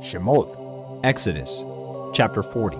Shemot, Exodus, chapter 40.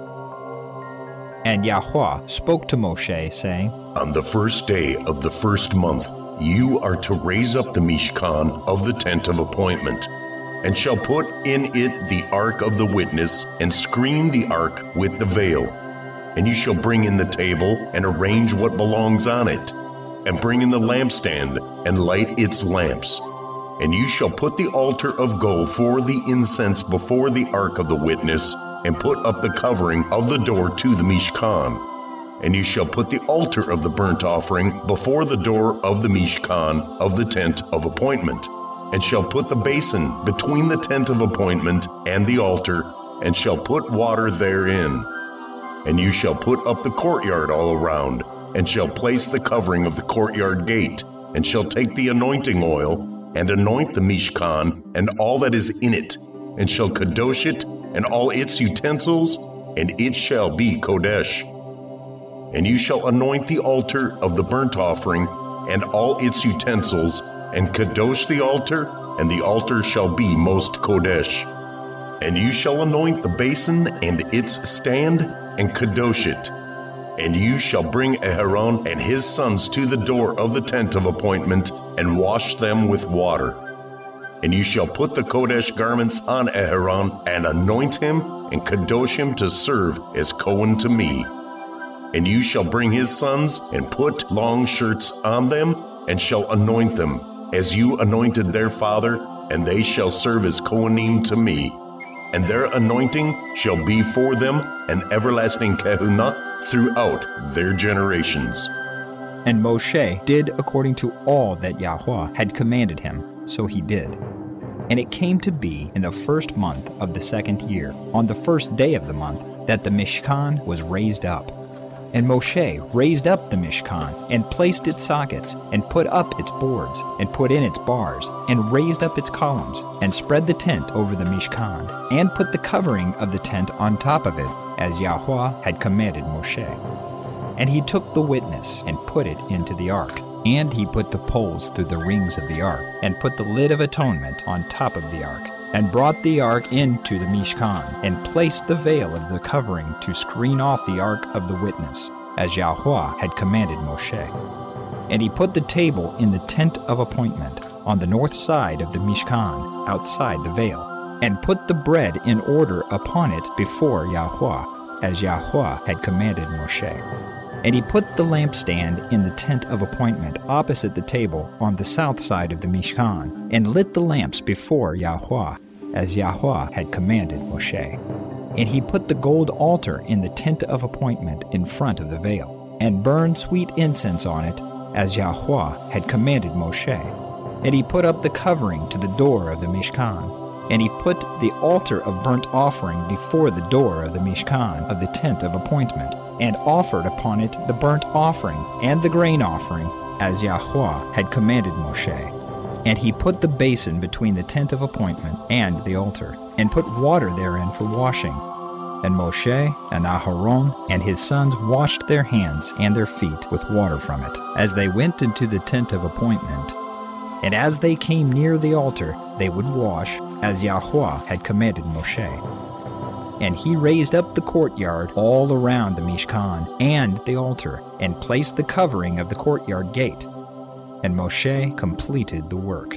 And Yahweh spoke to Moshe, saying, On the first day of the first month, you are to raise up the Mishkan of the tent of appointment, and shall put in it the ark of the witness, and screen the ark with the veil. And you shall bring in the table, and arrange what belongs on it, and bring in the lampstand, and light its lamps. And you shall put the altar of gold for the incense before the ark of the witness, and put up the covering of the door to the Mishkan. And you shall put the altar of the burnt offering before the door of the Mishkan of the tent of appointment, and shall put the basin between the tent of appointment and the altar, and shall put water therein. And you shall put up the courtyard all around, and shall place the covering of the courtyard gate, and shall take the anointing oil, and anoint the Mishkan and all that is in it, and shall kadosh it and all its utensils, and it shall be kodesh. And you shall anoint the altar of the burnt offering and all its utensils, and kadosh the altar, and the altar shall be most kodesh. And you shall anoint the basin and its stand, and kadosh it. And you shall bring Aaron and his sons to the door of the tent of appointment, and wash them with water. And you shall put the Kodesh garments on Aaron, and anoint him, and kadosh him to serve as Cohen to me. And you shall bring his sons, and put long shirts on them, and shall anoint them, as you anointed their father, and they shall serve as Kohanim to me. And their anointing shall be for them an everlasting kehunah throughout their generations. And Moshe did according to all that Yahweh had commanded him, so he did. And it came to be in the first month of the second year, on the first day of the month, that the Mishkan was raised up. And Moshe raised up the Mishkan, and placed its sockets, and put up its boards, and put in its bars, and raised up its columns, and spread the tent over the Mishkan, and put the covering of the tent on top of it, as Yahweh had commanded Moshe. And he took the witness, and put it into the ark. And he put the poles through the rings of the ark, and put the lid of atonement on top of the ark, and brought the ark into the Mishkan, and placed the veil of the covering to screen off the ark of the witness, as Yahweh had commanded Moshe. And he put the table in the tent of appointment, on the north side of the Mishkan, outside the veil, and put the bread in order upon it before Yahweh, as Yahweh had commanded Moshe. And he put the lampstand in the tent of appointment opposite the table on the south side of the Mishkan, and lit the lamps before Yahweh, as Yahweh had commanded Moshe. And he put the gold altar in the tent of appointment in front of the veil, and burned sweet incense on it, as Yahweh had commanded Moshe. And he put up the covering to the door of the Mishkan. And he put the altar of burnt offering before the door of the Mishkan of the tent of appointment, and offered upon it the burnt offering and the grain offering, as Yahweh had commanded Moshe. And he put the basin between the tent of appointment and the altar, and put water therein for washing. And Moshe and Aharon and his sons washed their hands and their feet with water from it, as they went into the tent of appointment. And as they came near the altar, they would wash, as Yahweh had commanded Moshe. And he raised up the courtyard all around the Mishkan and the altar, and placed the covering of the courtyard gate. And Moshe completed the work.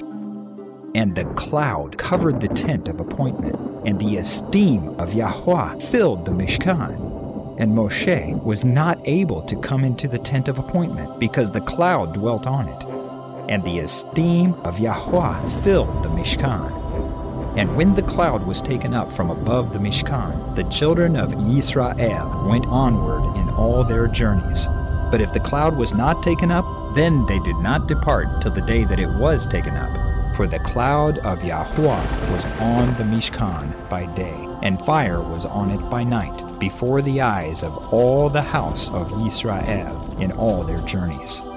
And the cloud covered the tent of appointment, and the esteem of Yahweh filled the Mishkan. And Moshe was not able to come into the tent of appointment, because the cloud dwelt on it. And the esteem of Yahweh filled the Mishkan. And when the cloud was taken up from above the Mishkan, the children of Israel went onward in all their journeys. But if the cloud was not taken up, then they did not depart till the day that it was taken up. For the cloud of Yahweh was on the Mishkan by day, and fire was on it by night, before the eyes of all the house of Israel in all their journeys.